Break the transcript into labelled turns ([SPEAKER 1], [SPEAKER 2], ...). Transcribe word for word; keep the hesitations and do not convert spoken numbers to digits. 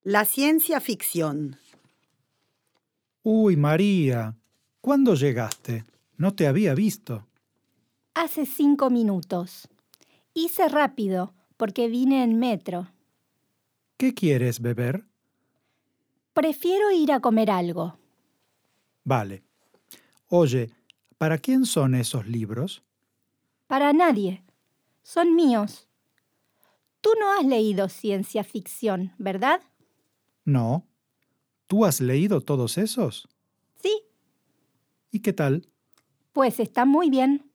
[SPEAKER 1] La ciencia ficción.
[SPEAKER 2] Uy, María, ¿cuándo llegaste? No te había visto.
[SPEAKER 3] Hace cinco minutos. Hice rápido porque vine en metro.
[SPEAKER 2] ¿Qué quieres beber?
[SPEAKER 3] Prefiero ir a comer algo.
[SPEAKER 2] Vale. Oye, ¿para quién son esos libros?
[SPEAKER 3] Para nadie. Son míos. Tú no has leído ciencia ficción, ¿verdad?
[SPEAKER 2] No. ¿Tú has leído todos esos?
[SPEAKER 3] Sí.
[SPEAKER 2] ¿Y qué tal?
[SPEAKER 3] Pues está muy bien.